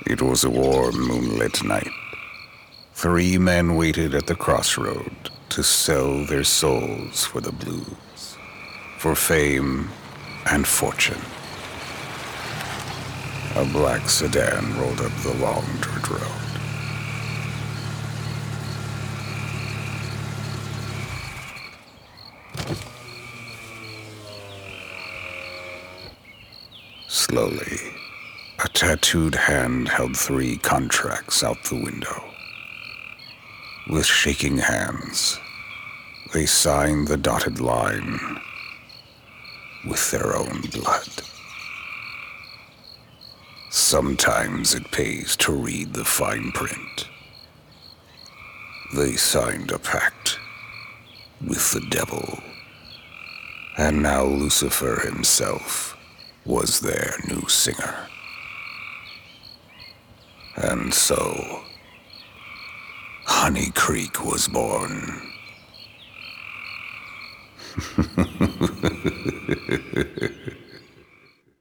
It was a warm, moonlit night. 3 men waited at the crossroad to sell their souls for the blues, for fame and fortune. A black sedan rolled up the long dirt road. Slowly, a tattooed hand held 3 contracts out the window. With shaking hands, they signed the dotted line with their own blood. Sometimes it pays to read the fine print. They signed a pact with the devil, and now Lucifer himself was their new singer. And so, Honey Creek was born.